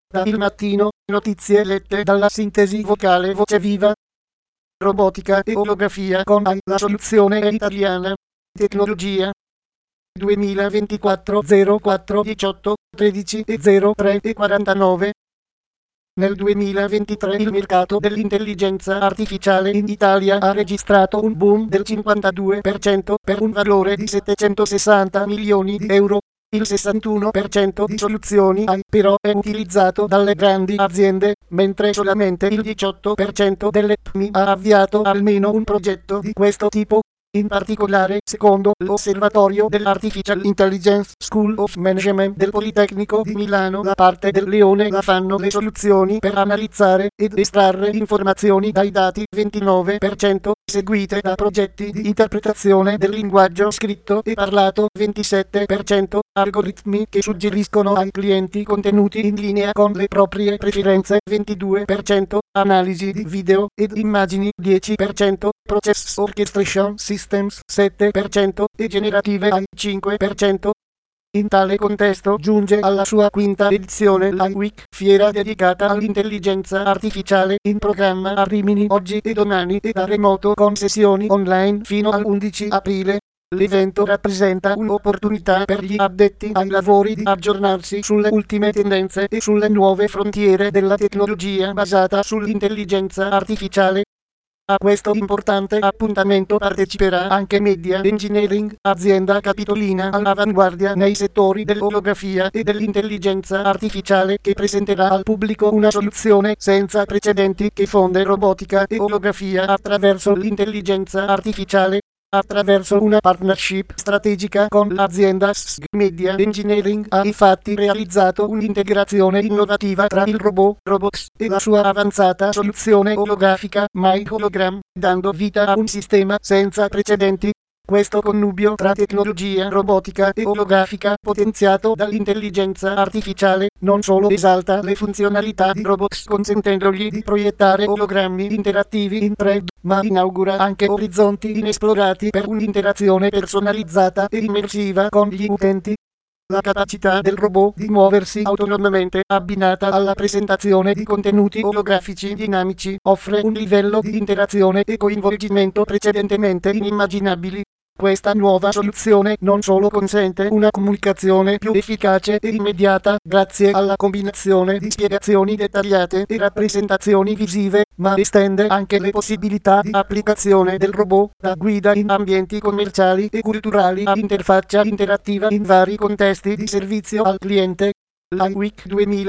Da Il Mattino, notizie lette dalla sintesi vocale Voce Viva. Robotica e olografia con AI, la soluzione è italiana. Tecnologia. 2024 04 18 13 e 03 e 49. Nel 2023 il mercato dell'intelligenza artificiale in Italia ha registrato un boom del 52% per un valore di 760 milioni di euro. Il 61% di soluzioni AI però è utilizzato dalle grandi aziende, mentre solamente il 18% delle PMI ha avviato almeno un progetto di questo tipo. In particolare, secondo l'Osservatorio dell'Artificial Intelligence School of Management del Politecnico di Milano, la parte del leone la fanno le soluzioni per analizzare ed estrarre informazioni dai dati 29%, seguite da progetti di interpretazione del linguaggio scritto e parlato 27%, algoritmi che suggeriscono ai clienti contenuti in linea con le proprie preferenze 22%, analisi di video ed immagini 10%, process orchestration systems 7% e generative AI 5%. In tale contesto giunge alla sua quinta edizione l'AI Week, fiera dedicata all'intelligenza artificiale, in programma a Rimini oggi e domani e da remoto con sessioni online fino al 11 aprile. L'evento rappresenta un'opportunità per gli addetti ai lavori di aggiornarsi sulle ultime tendenze e sulle nuove frontiere della tecnologia basata sull'intelligenza artificiale. A questo importante appuntamento parteciperà anche Media Engineering, azienda capitolina all'avanguardia nei settori dell'olografia e dell'intelligenza artificiale, che presenterà al pubblico una soluzione senza precedenti che fonde robotica e olografia attraverso l'intelligenza artificiale. Attraverso una partnership strategica con l'azienda SG Media Engineering ha infatti realizzato un'integrazione innovativa tra il robot Robox e la sua avanzata soluzione olografica My Hologram, dando vita a un sistema senza precedenti. Questo connubio tra tecnologia robotica e olografica, potenziato dall'intelligenza artificiale, non solo esalta le funzionalità di Robox consentendogli di proiettare ologrammi interattivi in 3D, ma inaugura anche orizzonti inesplorati per un'interazione personalizzata e immersiva con gli utenti. La capacità del robot di muoversi autonomamente, abbinata alla presentazione di contenuti olografici dinamici, offre un livello di interazione e coinvolgimento precedentemente inimmaginabili. Questa nuova soluzione non solo consente una comunicazione più efficace e immediata grazie alla combinazione di spiegazioni dettagliate e rappresentazioni visive, ma estende anche le possibilità di applicazione del robot da guida in ambienti commerciali e culturali a interfaccia interattiva in vari contesti di servizio al cliente. L'AI Week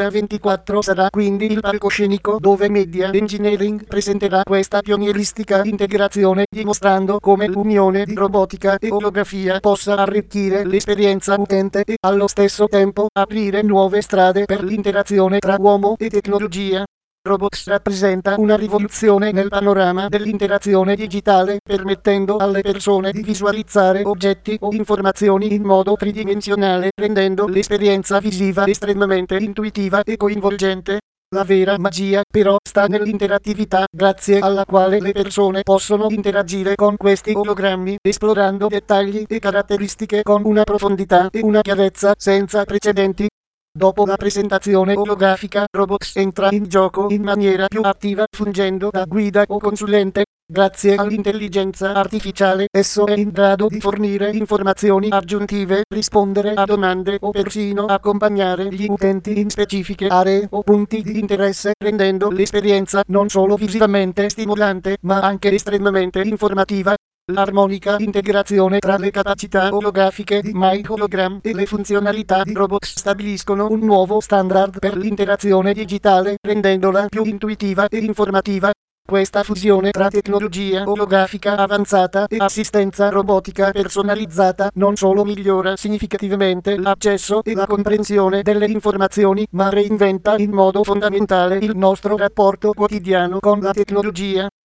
2024 sarà quindi il palcoscenico dove Media Engineering presenterà questa pionieristica integrazione, dimostrando come l'unione di robotica e olografia possa arricchire l'esperienza utente e allo stesso tempo aprire nuove strade per l'interazione tra uomo e tecnologia. Robox rappresenta una rivoluzione nel panorama dell'interazione digitale, permettendo alle persone di visualizzare oggetti o informazioni in modo tridimensionale, rendendo l'esperienza visiva estremamente intuitiva e coinvolgente. La vera magia, però, sta nell'interattività, grazie alla quale le persone possono interagire con questi ologrammi, esplorando dettagli e caratteristiche con una profondità e una chiarezza senza precedenti. Dopo la presentazione olografica, Robox entra in gioco in maniera più attiva, fungendo da guida o consulente. Grazie all'intelligenza artificiale, esso è in grado di fornire informazioni aggiuntive, rispondere a domande o persino accompagnare gli utenti in specifiche aree o punti di interesse, rendendo l'esperienza non solo visivamente stimolante, ma anche estremamente informativa. L'armonica integrazione tra le capacità olografiche di My Hologram e le funzionalità di Robox stabiliscono un nuovo standard per l'interazione digitale, rendendola più intuitiva e informativa. Questa fusione tra tecnologia olografica avanzata e assistenza robotica personalizzata non solo migliora significativamente l'accesso e la comprensione delle informazioni, ma reinventa in modo fondamentale il nostro rapporto quotidiano con la tecnologia.